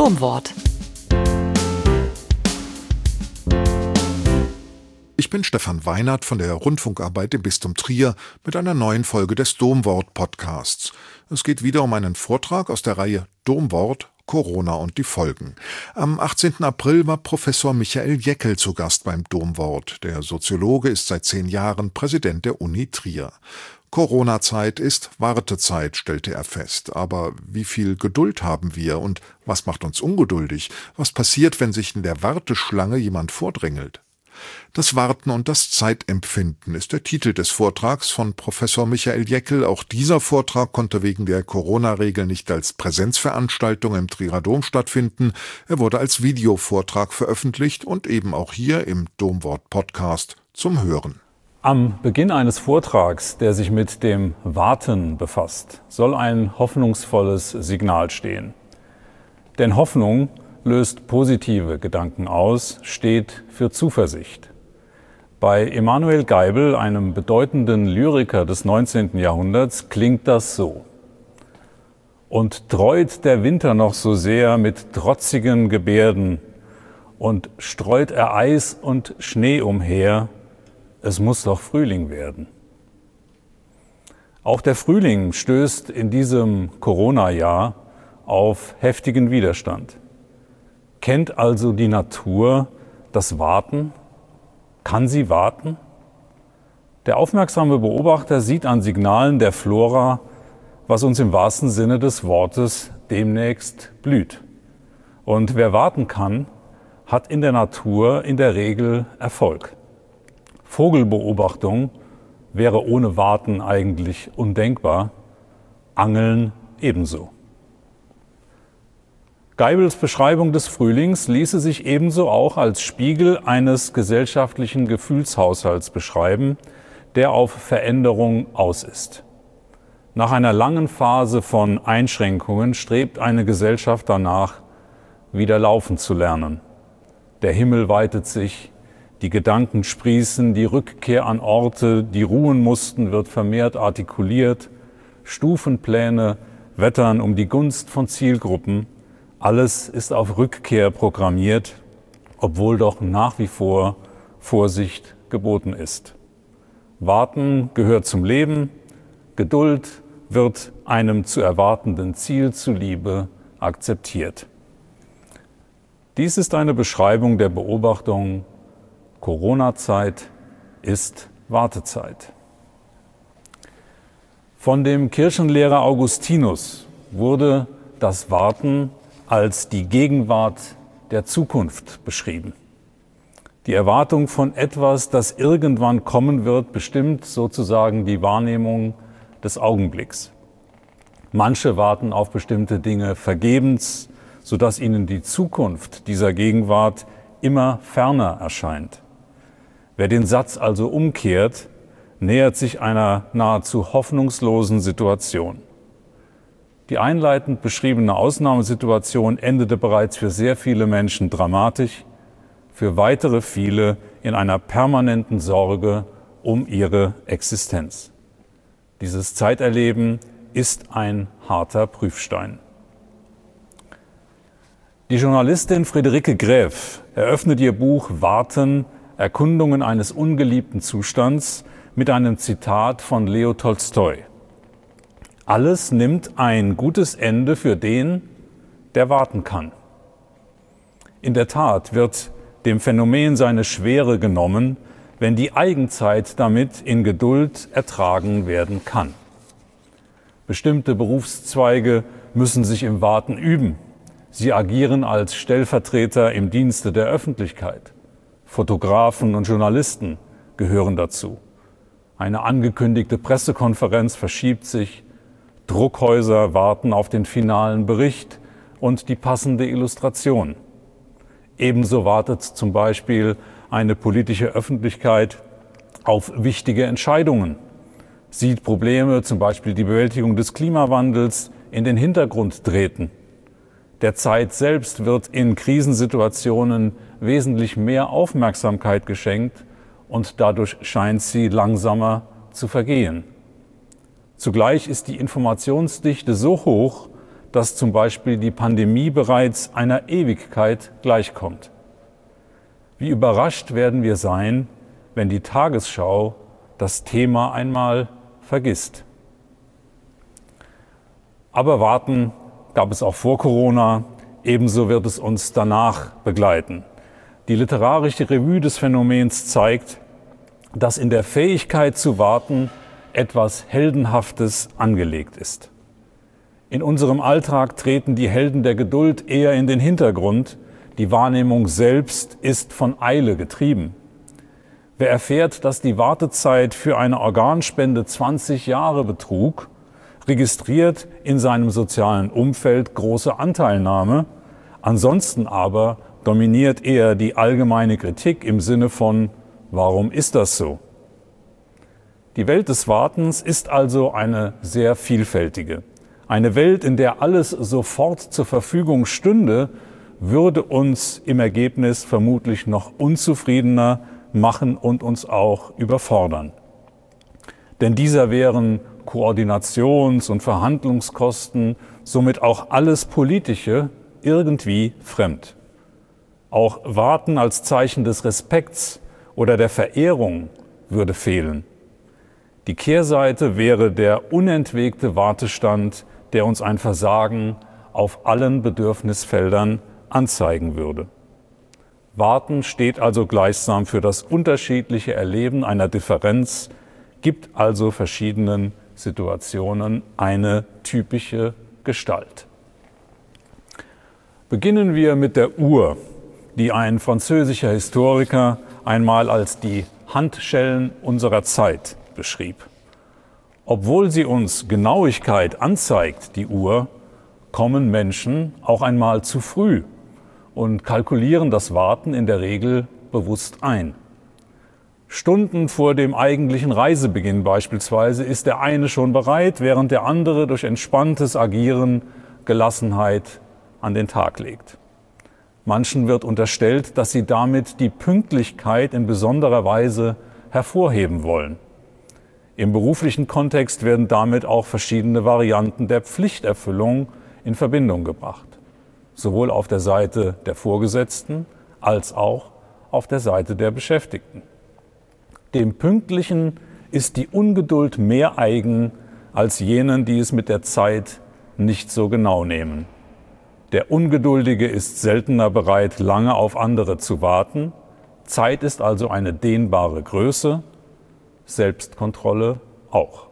Domwort. Ich bin Stefan Weinert von der Rundfunkarbeit im Bistum Trier mit einer neuen Folge des Domwort-Podcasts. Es geht wieder um einen Vortrag aus der Reihe Domwort, Corona und die Folgen. Am 18. April war Professor Michael Jäckel zu Gast beim Domwort. Der Soziologe ist seit 10 Jahren Präsident der Uni Trier. Corona-Zeit ist Wartezeit, stellte er fest. Aber wie viel Geduld haben wir und was macht uns ungeduldig? Was passiert, wenn sich in der Warteschlange jemand vordrängelt? Das Warten und das Zeitempfinden ist der Titel des Vortrags von Professor Michael Jäckel. Auch dieser Vortrag konnte wegen der Corona-Regel nicht als Präsenzveranstaltung im Trierer Dom stattfinden. Er wurde als Videovortrag veröffentlicht und eben auch hier im Domwort-Podcast zum Hören. Am Beginn eines Vortrags, der sich mit dem Warten befasst, soll ein hoffnungsvolles Signal stehen. Denn Hoffnung löst positive Gedanken aus, steht für Zuversicht. Bei Emanuel Geibel, einem bedeutenden Lyriker des 19. Jahrhunderts, klingt das so. Und dräut der Winter noch so sehr mit trotzigen Gebärden und streut er Eis und Schnee umher, es muss doch Frühling werden. Auch der Frühling stößt in diesem Corona-Jahr auf heftigen Widerstand. Kennt also die Natur das Warten? Kann sie warten? Der aufmerksame Beobachter sieht an Signalen der Flora, was uns im wahrsten Sinne des Wortes demnächst blüht. Und wer warten kann, hat in der Natur in der Regel Erfolg. Vogelbeobachtung wäre ohne Warten eigentlich undenkbar, Angeln ebenso. Geibels Beschreibung des Frühlings ließe sich ebenso auch als Spiegel eines gesellschaftlichen Gefühlshaushalts beschreiben, der auf Veränderung aus ist. Nach einer langen Phase von Einschränkungen strebt eine Gesellschaft danach, wieder laufen zu lernen. Der Himmel weitet sich, die Gedanken sprießen, die Rückkehr an Orte, die ruhen mussten, wird vermehrt artikuliert, Stufenpläne wettern um die Gunst von Zielgruppen. Alles ist auf Rückkehr programmiert, obwohl doch nach wie vor Vorsicht geboten ist. Warten gehört zum Leben, Geduld wird einem zu erwartenden Ziel zuliebe akzeptiert. Dies ist eine Beschreibung der Beobachtung: Corona-Zeit ist Wartezeit. Von dem Kirchenlehrer Augustinus wurde das Warten als die Gegenwart der Zukunft beschrieben. Die Erwartung von etwas, das irgendwann kommen wird, bestimmt sozusagen die Wahrnehmung des Augenblicks. Manche warten auf bestimmte Dinge vergebens, sodass ihnen die Zukunft dieser Gegenwart immer ferner erscheint. Wer den Satz also umkehrt, nähert sich einer nahezu hoffnungslosen Situation. Die einleitend beschriebene Ausnahmesituation endete bereits für sehr viele Menschen dramatisch, für weitere viele in einer permanenten Sorge um ihre Existenz. Dieses Zeiterleben ist ein harter Prüfstein. Die Journalistin Friederike Gräf eröffnet ihr Buch Warten, Erkundungen eines ungeliebten Zustands mit einem Zitat von Leo Tolstoi. Alles nimmt ein gutes Ende für den, der warten kann. In der Tat wird dem Phänomen seine Schwere genommen, wenn die Eigenzeit damit in Geduld ertragen werden kann. Bestimmte Berufszweige müssen sich im Warten üben. Sie agieren als Stellvertreter im Dienste der Öffentlichkeit. Fotografen und Journalisten gehören dazu. Eine angekündigte Pressekonferenz verschiebt sich. Druckhäuser warten auf den finalen Bericht und die passende Illustration. Ebenso wartet zum Beispiel eine politische Öffentlichkeit auf wichtige Entscheidungen, sieht Probleme, zum Beispiel die Bewältigung des Klimawandels, in den Hintergrund treten. Der Zeit selbst wird in Krisensituationen wesentlich mehr Aufmerksamkeit geschenkt und dadurch scheint sie langsamer zu vergehen. Zugleich ist die Informationsdichte so hoch, dass zum Beispiel die Pandemie bereits einer Ewigkeit gleichkommt. Wie überrascht werden wir sein, wenn die Tagesschau das Thema einmal vergisst. Aber Warten gab es auch vor Corona, ebenso wird es uns danach begleiten. Die literarische Revue des Phänomens zeigt, dass in der Fähigkeit zu warten etwas Heldenhaftes angelegt ist. In unserem Alltag treten die Helden der Geduld eher in den Hintergrund. Die Wahrnehmung selbst ist von Eile getrieben. Wer erfährt, dass die Wartezeit für eine Organspende 20 Jahre betrug, registriert in seinem sozialen Umfeld große Anteilnahme. Ansonsten aber dominiert eher die allgemeine Kritik im Sinne von: Warum ist das so? Die Welt des Wartens ist also eine sehr vielfältige. Eine Welt, in der alles sofort zur Verfügung stünde, würde uns im Ergebnis vermutlich noch unzufriedener machen und uns auch überfordern. Denn dieser wären Koordinations- und Verhandlungskosten, somit auch alles Politische, irgendwie fremd. Auch Warten als Zeichen des Respekts oder der Verehrung würde fehlen. Die Kehrseite wäre der unentwegte Wartestand, der uns ein Versagen auf allen Bedürfnisfeldern anzeigen würde. Warten steht also gleichsam für das unterschiedliche Erleben einer Differenz, gibt also verschiedenen Situationen eine typische Gestalt. Beginnen wir mit der Uhr, die ein französischer Historiker einmal als die Handschellen unserer Zeit beschrieb. Obwohl sie uns Genauigkeit anzeigt, die Uhr, kommen Menschen auch einmal zu früh und kalkulieren das Warten in der Regel bewusst ein. Stunden vor dem eigentlichen Reisebeginn beispielsweise ist der eine schon bereit, während der andere durch entspanntes Agieren Gelassenheit an den Tag legt. Manchen wird unterstellt, dass sie damit die Pünktlichkeit in besonderer Weise hervorheben wollen. Im beruflichen Kontext werden damit auch verschiedene Varianten der Pflichterfüllung in Verbindung gebracht, sowohl auf der Seite der Vorgesetzten als auch auf der Seite der Beschäftigten. Dem Pünktlichen ist die Ungeduld mehr eigen als jenen, die es mit der Zeit nicht so genau nehmen. Der Ungeduldige ist seltener bereit, lange auf andere zu warten. Zeit ist also eine dehnbare Größe, Selbstkontrolle auch.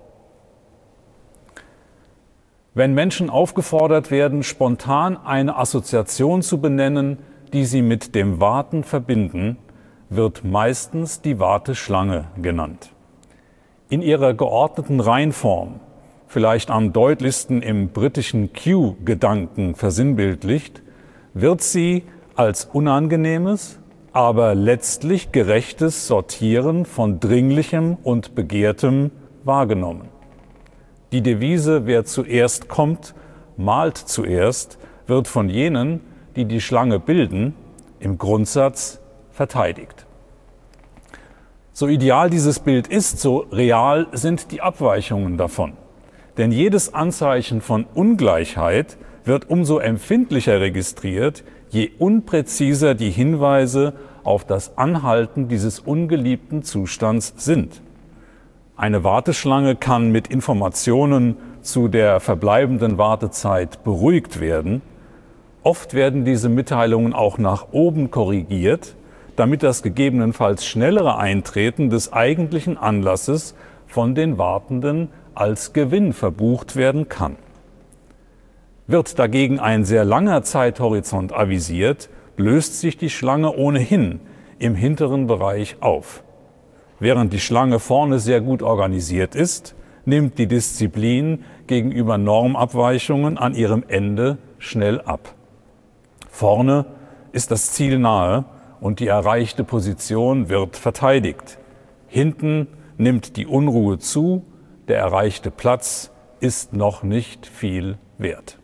Wenn Menschen aufgefordert werden, spontan eine Assoziation zu benennen, die sie mit dem Warten verbinden, wird meistens die Warteschlange genannt. In ihrer geordneten Reihenform, vielleicht am deutlichsten im britischen Queue-Gedanken versinnbildlicht, wird sie als unangenehmes, aber letztlich gerechtes Sortieren von Dringlichem und Begehrtem wahrgenommen. Die Devise „Wer zuerst kommt, mahlt zuerst“ wird von jenen, die die Schlange bilden, im Grundsatz verteidigt. So ideal dieses Bild ist, so real sind die Abweichungen davon. Denn jedes Anzeichen von Ungleichheit wird umso empfindlicher registriert, je unpräziser die Hinweise auf das Anhalten dieses ungeliebten Zustands sind. Eine Warteschlange kann mit Informationen zu der verbleibenden Wartezeit beruhigt werden. Oft werden diese Mitteilungen auch nach oben korrigiert, damit das gegebenenfalls schnellere Eintreten des eigentlichen Anlasses von den Wartenden als Gewinn verbucht werden kann. Wird dagegen ein sehr langer Zeithorizont avisiert, löst sich die Schlange ohnehin im hinteren Bereich auf. Während die Schlange vorne sehr gut organisiert ist, nimmt die Disziplin gegenüber Normabweichungen an ihrem Ende schnell ab. Vorne ist das Ziel nahe und die erreichte Position wird verteidigt. Hinten nimmt die Unruhe zu, der erreichte Platz ist noch nicht viel wert.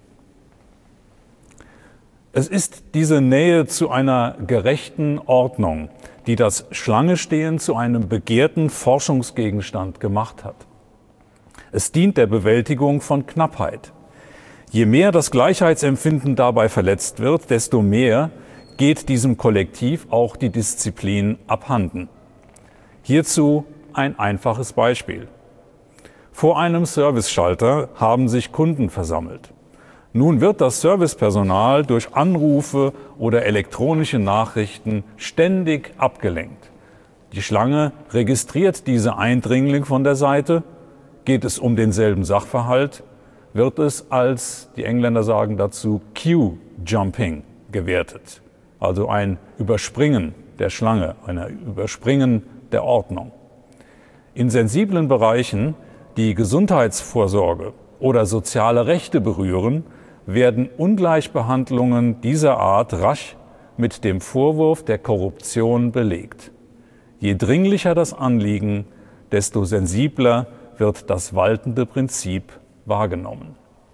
Es ist diese Nähe zu einer gerechten Ordnung, die das Schlangestehen zu einem begehrten Forschungsgegenstand gemacht hat. Es dient der Bewältigung von Knappheit. Je mehr das Gleichheitsempfinden dabei verletzt wird, desto mehr geht diesem Kollektiv auch die Disziplin abhanden. Hierzu ein einfaches Beispiel. Vor einem Serviceschalter haben sich Kunden versammelt. Nun wird das Servicepersonal durch Anrufe oder elektronische Nachrichten ständig abgelenkt. Die Schlange registriert diese Eindringling von der Seite. Geht es um denselben Sachverhalt, wird es als, die Engländer sagen dazu, Queue-Jumping gewertet. Also ein Überspringen der Schlange, ein Überspringen der Ordnung. In sensiblen Bereichen, die Gesundheitsvorsorge oder soziale Rechte berühren, werden Ungleichbehandlungen dieser Art rasch mit dem Vorwurf der Korruption belegt. Je dringlicher das Anliegen, desto sensibler wird das waltende Prinzip wahrgenommen.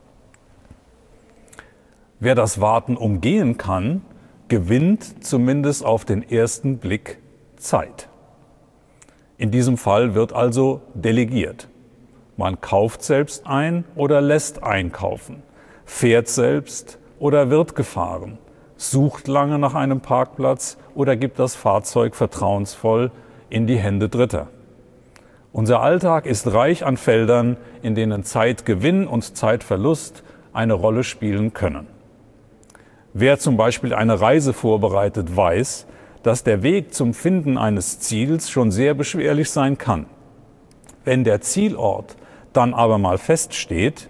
Wer das Warten umgehen kann, gewinnt zumindest auf den ersten Blick Zeit. In diesem Fall wird also delegiert. Man kauft selbst ein oder lässt einkaufen, fährt selbst oder wird gefahren, sucht lange nach einem Parkplatz oder gibt das Fahrzeug vertrauensvoll in die Hände Dritter. Unser Alltag ist reich an Feldern, in denen Zeitgewinn und Zeitverlust eine Rolle spielen können. Wer zum Beispiel eine Reise vorbereitet, weiß, dass der Weg zum Finden eines Ziels schon sehr beschwerlich sein kann. Wenn der Zielort dann aber mal feststeht,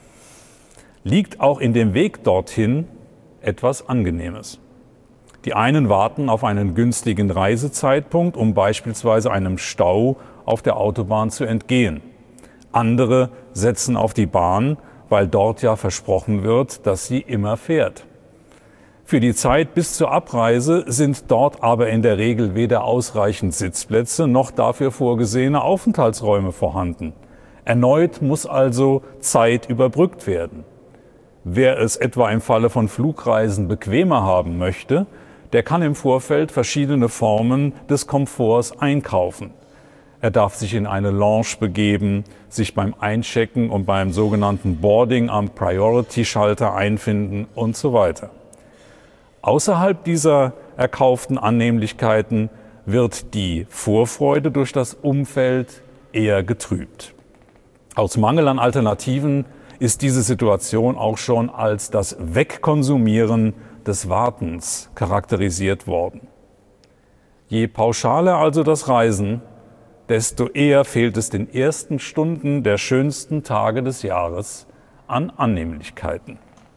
liegt auch in dem Weg dorthin etwas Angenehmes. Die einen warten auf einen günstigen Reisezeitpunkt, um beispielsweise einem Stau auf der Autobahn zu entgehen. Andere setzen auf die Bahn, weil dort ja versprochen wird, dass sie immer fährt. Für die Zeit bis zur Abreise sind dort aber in der Regel weder ausreichend Sitzplätze noch dafür vorgesehene Aufenthaltsräume vorhanden. Erneut muss also Zeit überbrückt werden. Wer es etwa im Falle von Flugreisen bequemer haben möchte, der kann im Vorfeld verschiedene Formen des Komforts einkaufen. Er darf sich in eine Lounge begeben, sich beim Einchecken und beim sogenannten Boarding am Priority-Schalter einfinden und so weiter. Außerhalb dieser erkauften Annehmlichkeiten wird die Vorfreude durch das Umfeld eher getrübt. Aus Mangel an Alternativen ist diese Situation auch schon als das Wegkonsumieren des Wartens charakterisiert worden. Je pauschaler also das Reisen, desto eher fehlt es den ersten Stunden der schönsten Tage des Jahres an Annehmlichkeiten.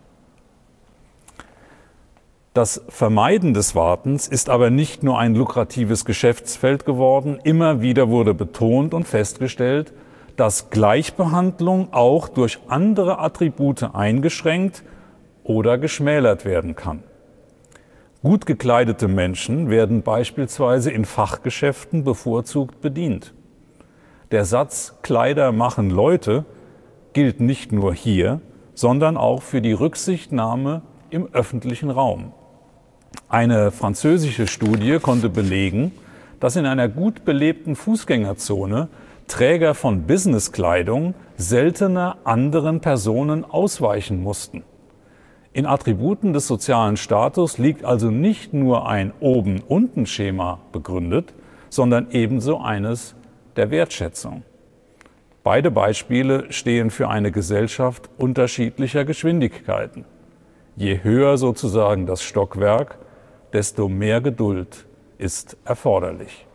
Das Vermeiden des Wartens ist aber nicht nur ein lukratives Geschäftsfeld geworden. Immer wieder wurde betont und festgestellt, dass Gleichbehandlung auch durch andere Attribute eingeschränkt oder geschmälert werden kann. Gut gekleidete Menschen werden beispielsweise in Fachgeschäften bevorzugt bedient. Der Satz „Kleider machen Leute" gilt nicht nur hier, sondern auch für die Rücksichtnahme im öffentlichen Raum. Eine französische Studie konnte belegen, dass in einer gut belebten Fußgängerzone Träger von Businesskleidung seltener anderen Personen ausweichen mussten. In Attributen des sozialen Status liegt also nicht nur ein Oben-Unten-Schema begründet, sondern ebenso eines der Wertschätzung. Beide Beispiele stehen für eine Gesellschaft unterschiedlicher Geschwindigkeiten. Je höher sozusagen das Stockwerk, desto mehr Geduld ist erforderlich.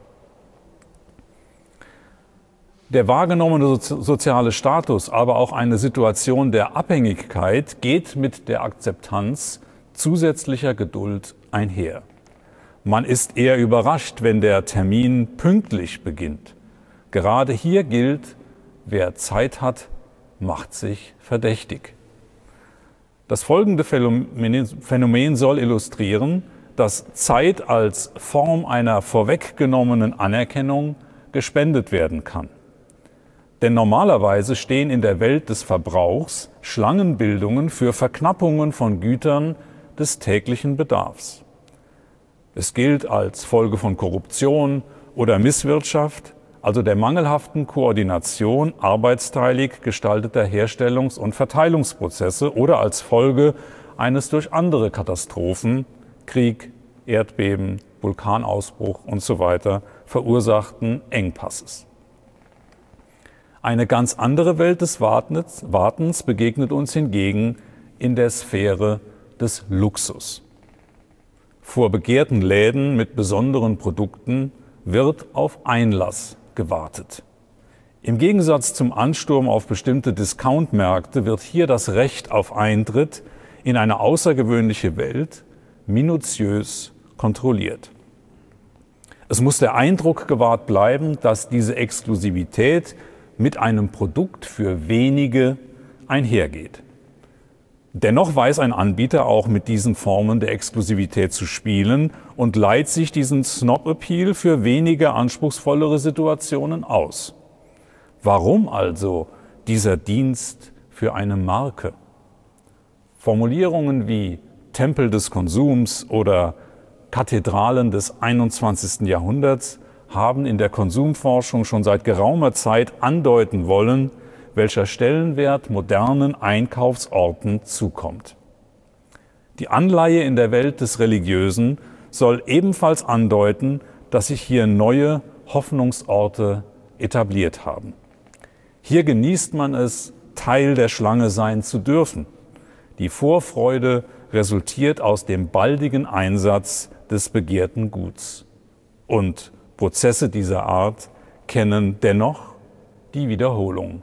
Der wahrgenommene soziale Status, aber auch eine Situation der Abhängigkeit geht mit der Akzeptanz zusätzlicher Geduld einher. Man ist eher überrascht, wenn der Termin pünktlich beginnt. Gerade hier gilt, wer Zeit hat, macht sich verdächtig. Das folgende Phänomen soll illustrieren, dass Zeit als Form einer vorweggenommenen Anerkennung gespendet werden kann. Denn normalerweise stehen in der Welt des Verbrauchs Schlangenbildungen für Verknappungen von Gütern des täglichen Bedarfs. Es gilt als Folge von Korruption oder Misswirtschaft also der mangelhaften Koordination arbeitsteilig gestalteter Herstellungs- und Verteilungsprozesse oder als Folge eines durch andere Katastrophen, Krieg, Erdbeben, Vulkanausbruch usw. verursachten Engpasses. Eine ganz andere Welt des Wartens begegnet uns hingegen in der Sphäre des Luxus. Vor begehrten Läden mit besonderen Produkten wird auf Einlass gewartet. Im Gegensatz zum Ansturm auf bestimmte Discountmärkte wird hier das Recht auf Eintritt in eine außergewöhnliche Welt minutiös kontrolliert. Es muss der Eindruck gewahrt bleiben, dass diese Exklusivität mit einem Produkt für wenige einhergeht. Dennoch weiß ein Anbieter auch mit diesen Formen der Exklusivität zu spielen und leiht sich diesen Snob-Appeal für weniger anspruchsvollere Situationen aus. Warum also dieser Dienst für eine Marke? Formulierungen wie Tempel des Konsums oder Kathedralen des 21. Jahrhunderts haben in der Konsumforschung schon seit geraumer Zeit andeuten wollen, welcher Stellenwert modernen Einkaufsorten zukommt. Die Anleihe in der Welt des Religiösen soll ebenfalls andeuten, dass sich hier neue Hoffnungsorte etabliert haben. Hier genießt man es, Teil der Schlange sein zu dürfen. Die Vorfreude resultiert aus dem baldigen Einsatz des begehrten Guts. Und Prozesse dieser Art kennen dennoch die Wiederholung.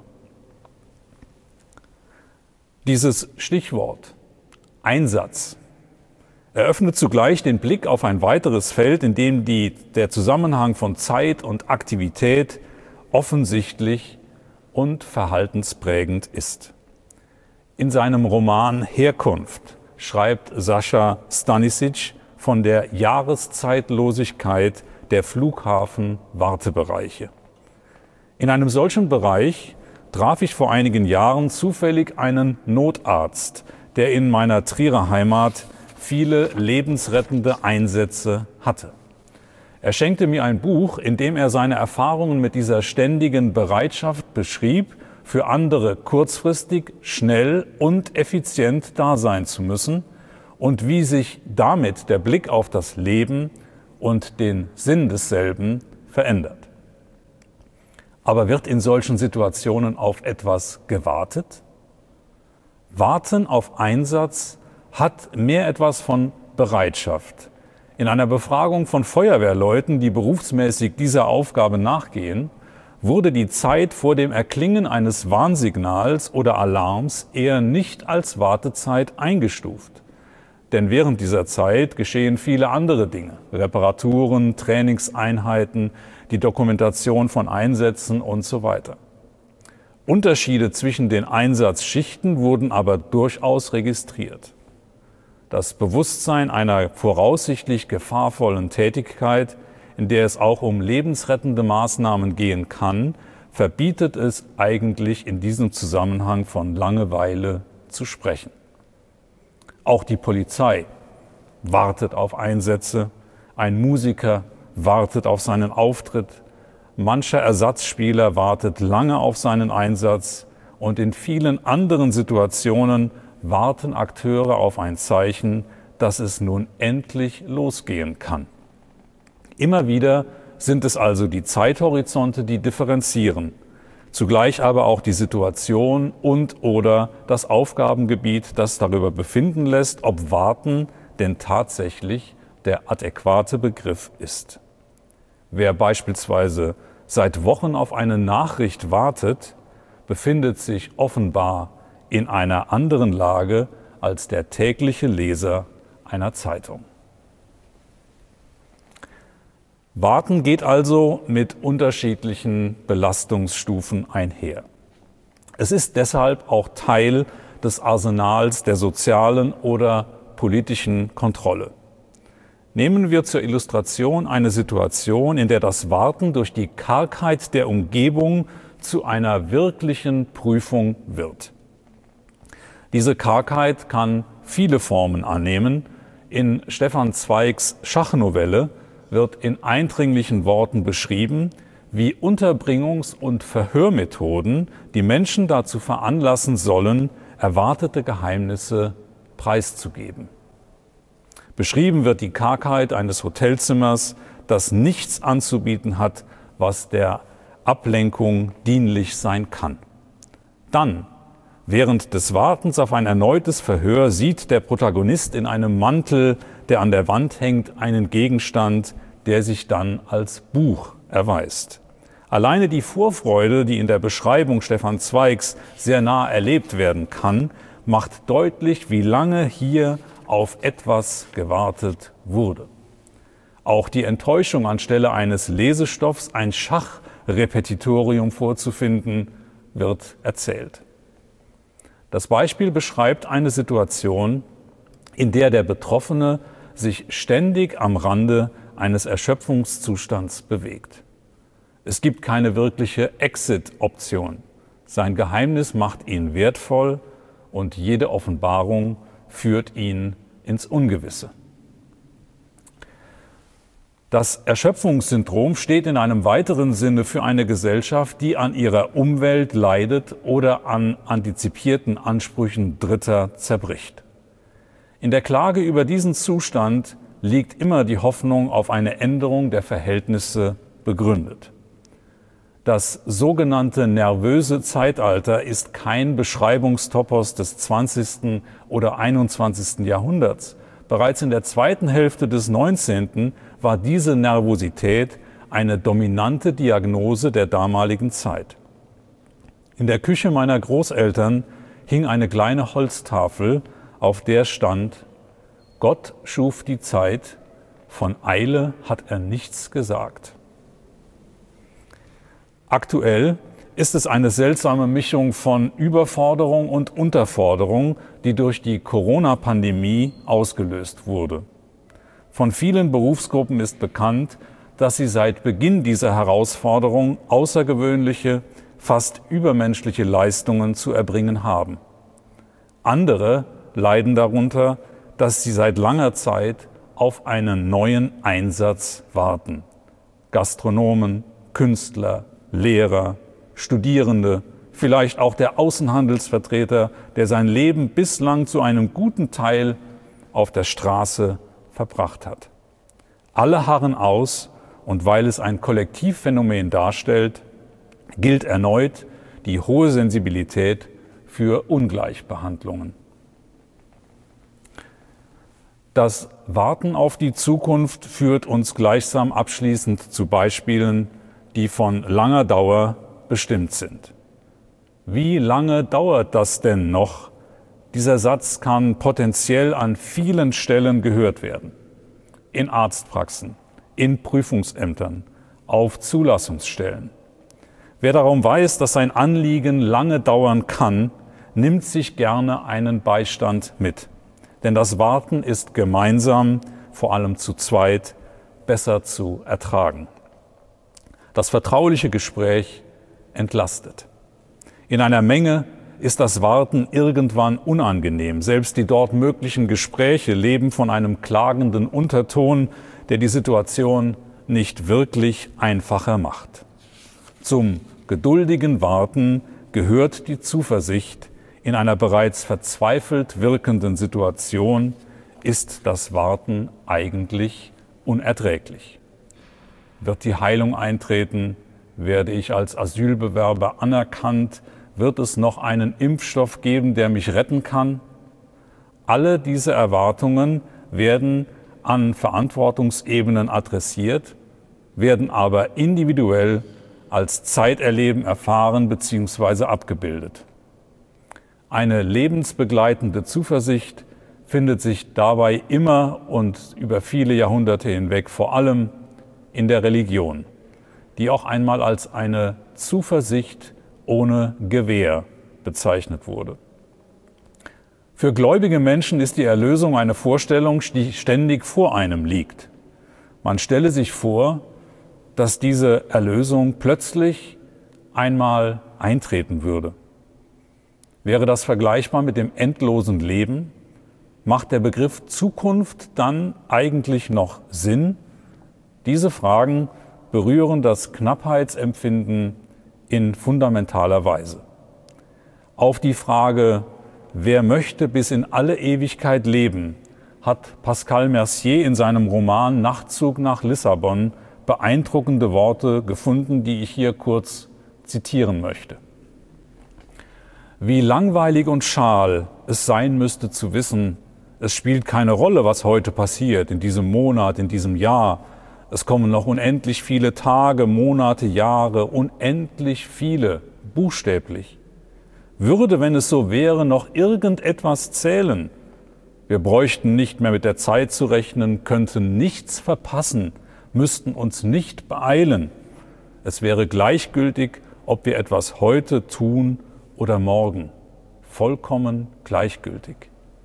Dieses Stichwort Einsatz eröffnet zugleich den Blick auf ein weiteres Feld, in dem der Zusammenhang von Zeit und Aktivität offensichtlich und verhaltensprägend ist. In seinem Roman Herkunft schreibt Sascha Stanisic von der Jahreszeitlosigkeit der Flughafen-Wartebereiche. In einem solchen Bereich traf ich vor einigen Jahren zufällig einen Notarzt, der in meiner Trierer Heimat viele lebensrettende Einsätze hatte. Er schenkte mir ein Buch, in dem er seine Erfahrungen mit dieser ständigen Bereitschaft beschrieb, für andere kurzfristig, schnell und effizient da sein zu müssen und wie sich damit der Blick auf das Leben und den Sinn desselben verändert. Aber wird in solchen Situationen auf etwas gewartet? Warten auf Einsatz hat mehr etwas von Bereitschaft. In einer Befragung von Feuerwehrleuten, die berufsmäßig dieser Aufgabe nachgehen, wurde die Zeit vor dem Erklingen eines Warnsignals oder Alarms eher nicht als Wartezeit eingestuft. Denn während dieser Zeit geschehen viele andere Dinge: Reparaturen, Trainingseinheiten, die Dokumentation von Einsätzen und so weiter. Unterschiede zwischen den Einsatzschichten wurden aber durchaus registriert. Das Bewusstsein einer voraussichtlich gefahrvollen Tätigkeit, in der es auch um lebensrettende Maßnahmen gehen kann, verbietet es eigentlich in diesem Zusammenhang von Langeweile zu sprechen. Auch die Polizei wartet auf Einsätze, ein Musiker wartet auf seinen Auftritt, mancher Ersatzspieler wartet lange auf seinen Einsatz und in vielen anderen Situationen warten Akteure auf ein Zeichen, dass es nun endlich losgehen kann. Immer wieder sind es also die Zeithorizonte, die differenzieren, zugleich aber auch die Situation und/oder das Aufgabengebiet, das darüber befinden lässt, ob Warten denn tatsächlich der adäquate Begriff ist. Wer beispielsweise seit Wochen auf eine Nachricht wartet, befindet sich offenbar in einer anderen Lage als der tägliche Leser einer Zeitung. Warten geht also mit unterschiedlichen Belastungsstufen einher. Es ist deshalb auch Teil des Arsenals der sozialen oder politischen Kontrolle. Nehmen wir zur Illustration eine Situation, in der das Warten durch die Kargheit der Umgebung zu einer wirklichen Prüfung wird. Diese Kargheit kann viele Formen annehmen. In Stefan Zweigs Schachnovelle wird in eindringlichen Worten beschrieben, wie Unterbringungs- und Verhörmethoden die Menschen dazu veranlassen sollen, erwartete Geheimnisse preiszugeben. Beschrieben wird die Kargheit eines Hotelzimmers, das nichts anzubieten hat, was der Ablenkung dienlich sein kann. Dann, während des Wartens auf ein erneutes Verhör, sieht der Protagonist in einem Mantel, der an der Wand hängt, einen Gegenstand, der sich dann als Buch erweist. Alleine die Vorfreude, die in der Beschreibung Stefan Zweigs sehr nah erlebt werden kann, macht deutlich, wie lange hier auf etwas gewartet wurde. Auch die Enttäuschung, anstelle eines Lesestoffs ein Schachrepetitorium vorzufinden, wird erzählt. Das Beispiel beschreibt eine Situation, in der der Betroffene sich ständig am Rande eines Erschöpfungszustands bewegt. Es gibt keine wirkliche Exit-Option. Sein Geheimnis macht ihn wertvoll und jede Offenbarung führt ihn ins Ungewisse. Das Erschöpfungssyndrom steht in einem weiteren Sinne für eine Gesellschaft, die an ihrer Umwelt leidet oder an antizipierten Ansprüchen Dritter zerbricht. In der Klage über diesen Zustand liegt immer die Hoffnung auf eine Änderung der Verhältnisse begründet. Das sogenannte nervöse Zeitalter ist kein Beschreibungstopos des 20. oder 21. Jahrhunderts. Bereits in der zweiten Hälfte des 19. war diese Nervosität eine dominante Diagnose der damaligen Zeit. In der Küche meiner Großeltern hing eine kleine Holztafel, auf der stand: Gott schuf die Zeit, von Eile hat er nichts gesagt. Aktuell ist es eine seltsame Mischung von Überforderung und Unterforderung, die durch die Corona-Pandemie ausgelöst wurde. Von vielen Berufsgruppen ist bekannt, dass sie seit Beginn dieser Herausforderung außergewöhnliche, fast übermenschliche Leistungen zu erbringen haben. Andere leiden darunter, dass sie seit langer Zeit auf einen neuen Einsatz warten. Gastronomen, Künstler, Lehrer, Studierende, vielleicht auch der Außenhandelsvertreter, der sein Leben bislang zu einem guten Teil auf der Straße verbracht hat. Alle harren aus, und weil es ein Kollektivphänomen darstellt, gilt erneut die hohe Sensibilität für Ungleichbehandlungen. Das Warten auf die Zukunft führt uns gleichsam abschließend zu Beispielen, die von langer Dauer bestimmt sind. Wie lange dauert das denn noch? Dieser Satz kann potenziell an vielen Stellen gehört werden. In Arztpraxen, in Prüfungsämtern, auf Zulassungsstellen. Wer darum weiß, dass sein Anliegen lange dauern kann, nimmt sich gerne einen Beistand mit. Denn das Warten ist gemeinsam, vor allem zu zweit, besser zu ertragen. Das vertrauliche Gespräch entlastet. In einer Menge ist das Warten irgendwann unangenehm. Selbst die dort möglichen Gespräche leben von einem klagenden Unterton, der die Situation nicht wirklich einfacher macht. Zum geduldigen Warten gehört die Zuversicht. In einer bereits verzweifelt wirkenden Situation ist das Warten eigentlich unerträglich. Wird die Heilung eintreten? Werde ich als Asylbewerber anerkannt? Wird es noch einen Impfstoff geben, der mich retten kann? Alle diese Erwartungen werden an Verantwortungsebenen adressiert, werden aber individuell als Zeiterleben erfahren bzw. abgebildet. Eine lebensbegleitende Zuversicht findet sich dabei immer und über viele Jahrhunderte hinweg vor allem in der Religion, die auch einmal als eine Zuversicht ohne Gewähr bezeichnet wurde. Für gläubige Menschen ist die Erlösung eine Vorstellung, die ständig vor einem liegt. Man stelle sich vor, dass diese Erlösung plötzlich einmal eintreten würde. Wäre das vergleichbar mit dem endlosen Leben? Macht der Begriff Zukunft dann eigentlich noch Sinn? Diese Fragen berühren das Knappheitsempfinden in fundamentaler Weise. Auf die Frage, wer möchte bis in alle Ewigkeit leben, hat Pascal Mercier in seinem Roman Nachtzug nach Lissabon beeindruckende Worte gefunden, die ich hier kurz zitieren möchte. Wie langweilig und schal es sein müsste zu wissen, es spielt keine Rolle, was heute passiert, in diesem Monat, in diesem Jahr. Es kommen noch unendlich viele Tage, Monate, Jahre, unendlich viele, buchstäblich. Würde, wenn es so wäre, noch irgendetwas zählen? Wir bräuchten nicht mehr mit der Zeit zu rechnen, könnten nichts verpassen, müssten uns nicht beeilen. Es wäre gleichgültig, ob wir etwas heute tun oder morgen. Vollkommen gleichgültig.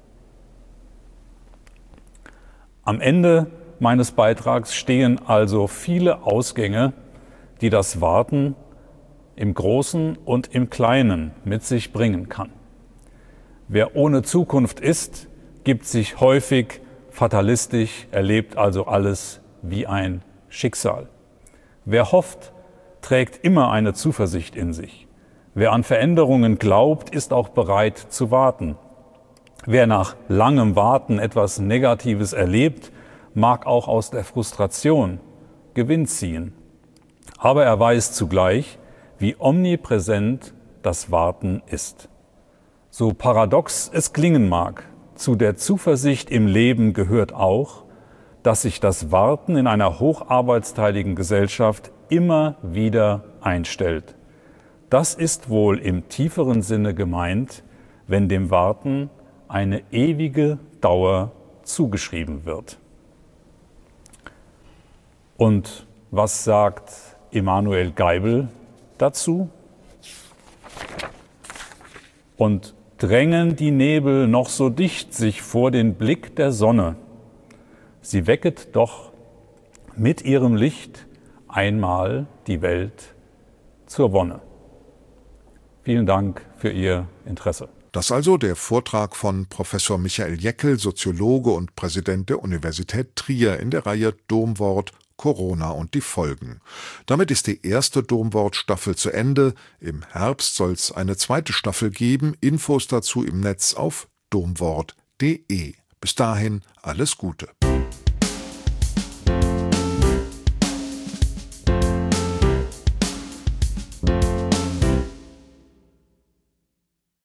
Am Ende meines Beitrags stehen also viele Ausgänge, die das Warten im Großen und im Kleinen mit sich bringen kann. Wer ohne Zukunft ist, gibt sich häufig fatalistisch, erlebt also alles wie ein Schicksal. Wer hofft, trägt immer eine Zuversicht in sich. Wer an Veränderungen glaubt, ist auch bereit zu warten. Wer nach langem Warten etwas Negatives erlebt, mag auch aus der Frustration Gewinn ziehen. Aber er weiß zugleich, wie omnipräsent das Warten ist. So paradox es klingen mag, zu der Zuversicht im Leben gehört auch, dass sich das Warten in einer hocharbeitsteiligen Gesellschaft immer wieder einstellt. Das ist wohl im tieferen Sinne gemeint, wenn dem Warten eine ewige Dauer zugeschrieben wird. Und was sagt Emanuel Geibel dazu? Und drängen die Nebel noch so dicht sich vor den Blick der Sonne, sie wecket doch mit ihrem Licht einmal die Welt zur Wonne. Vielen Dank für Ihr Interesse. Das also der Vortrag von Professor Michael Jäckel, Soziologe und Präsident der Universität Trier in der Reihe Domwort Corona und die Folgen. Damit ist die erste Domwort-Staffel zu Ende. Im Herbst soll es eine zweite Staffel geben. Infos dazu im Netz auf domwort.de. Bis dahin alles Gute.